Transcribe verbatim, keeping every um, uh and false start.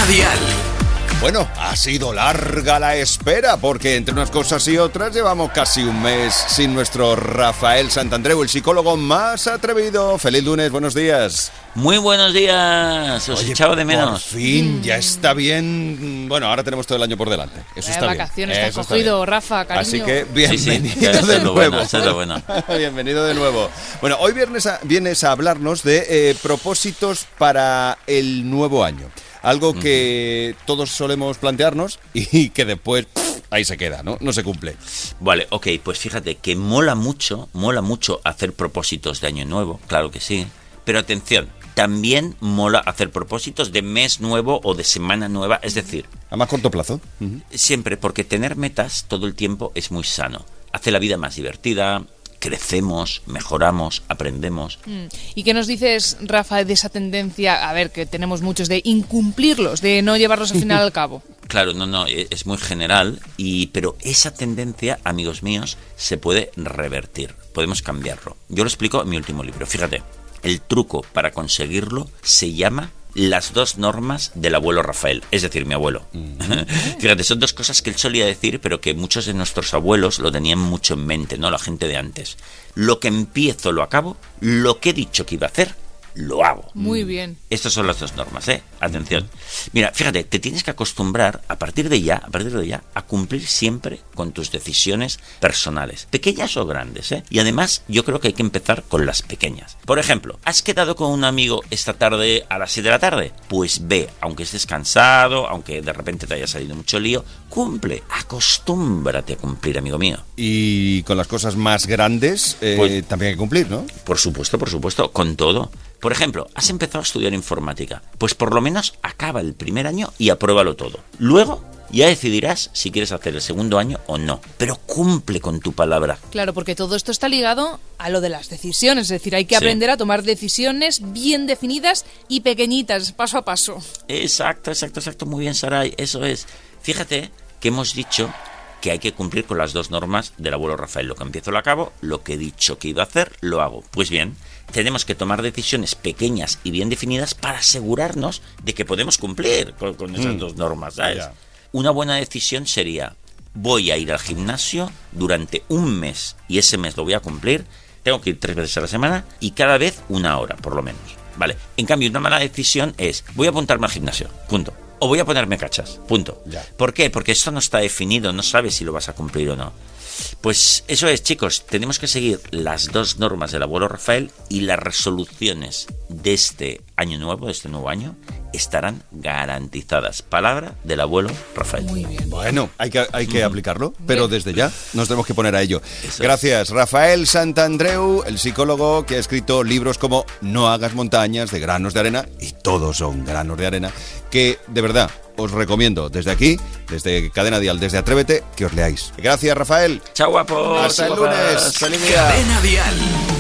Cadena Dial. Bueno, ha sido larga la espera, porque entre unas cosas y otras llevamos casi un mes sin nuestro Rafael Santandreu, el psicólogo más atrevido. Feliz lunes, buenos días. Muy buenos días, os Oye, echaba de menos. Por fin, ya está bien. Bueno, ahora tenemos todo el año por delante. Eso está bien. Vacaciones te has Eso está cogido, bien. Rafa, cariño. Así que bienvenido sí, sí, eso de es lo nuevo. bueno, eso es lo bueno. Bienvenido de nuevo. Bueno, hoy viernes a, vienes a hablarnos de eh, propósitos para el nuevo año. Algo que uh-huh. todos solemos plantearnos y que después pff, ahí se queda, ¿no? No se cumple. Vale, ok, pues fíjate que mola mucho, mola mucho hacer propósitos de año nuevo, claro que sí. Pero atención, también mola hacer propósitos de mes nuevo o de semana nueva, es decir... A más corto plazo. Uh-huh. Siempre, porque tener metas todo el tiempo es muy sano. Hace la vida más divertida... Crecemos, mejoramos, aprendemos. Mm. ¿Y qué nos dices, Rafa, de esa tendencia, a ver, que tenemos muchos, de incumplirlos, de no llevarlos al final al cabo? Claro, no, no, es muy general, y pero esa tendencia, amigos míos, se puede revertir, podemos cambiarlo. Yo lo explico en mi último libro. Fíjate, el truco para conseguirlo se llama las dos normas del abuelo Rafael, es decir, mi abuelo. Mm. Fíjate, son dos cosas que él solía decir, pero que muchos de nuestros abuelos lo tenían mucho en mente, ¿no? La gente de antes. Lo que empiezo lo acabo, lo que he dicho que iba a hacer, lo hago. Muy bien. Estas son las dos normas, ¿eh? Atención. Mira, fíjate, te tienes que acostumbrar a partir de ya, a partir de ya, a cumplir siempre con tus decisiones personales, pequeñas o grandes, ¿eh? Y además, yo creo que hay que empezar con las pequeñas. Por ejemplo, ¿has quedado con un amigo esta tarde a las siete de la tarde? Pues ve, aunque estés cansado, aunque de repente te haya salido mucho lío, cumple, acostúmbrate a cumplir, amigo mío. Y con las cosas más grandes eh, pues, también hay que cumplir, ¿no? Por supuesto, por supuesto, con todo. Por ejemplo, has empezado a estudiar informática, pues por lo menos acaba el primer año y apruébalo todo. Luego ya decidirás si quieres hacer el segundo año o no, pero cumple con tu palabra. Claro, porque todo esto está ligado a lo de las decisiones, es decir, hay que sí. aprender a tomar decisiones bien definidas y pequeñitas, paso a paso. Exacto, exacto, exacto, muy bien, Saray, eso es. Fíjate que hemos dicho que hay que cumplir con las dos normas del abuelo Rafael. Lo que empiezo lo acabo, lo que he dicho que iba a hacer, lo hago. Pues bien, tenemos que tomar decisiones pequeñas y bien definidas para asegurarnos de que podemos cumplir con, con esas mm. dos normas, ¿sabes? Yeah. Una buena decisión sería, voy a ir al gimnasio durante un mes y ese mes lo voy a cumplir, tengo que ir tres veces a la semana y cada vez una hora, por lo menos. Vale. En cambio, una mala decisión es, voy a apuntarme al gimnasio, punto. O voy a ponerme cachas, punto. Ya. ¿Por qué? Porque esto no está definido, no sabes si lo vas a cumplir o no. Pues eso es, chicos, tenemos que seguir las dos normas del abuelo Rafael y las resoluciones de este año nuevo, de este nuevo año, estarán garantizadas. Palabra del abuelo Rafael. Muy bien. Bueno, hay que, hay que mm. aplicarlo, pero desde ya nos tenemos que poner a ello. Eso Gracias, es. Rafael Santandreu, el psicólogo que ha escrito libros como No hagas montañas de granos de arena, y todos son granos de arena, que de verdad os recomiendo desde aquí, desde Cadena Dial, desde Atrévete, que os leáis. Gracias, Rafael. Chao, guapos. Hasta el lunes. Feliz día. Cadena Dial.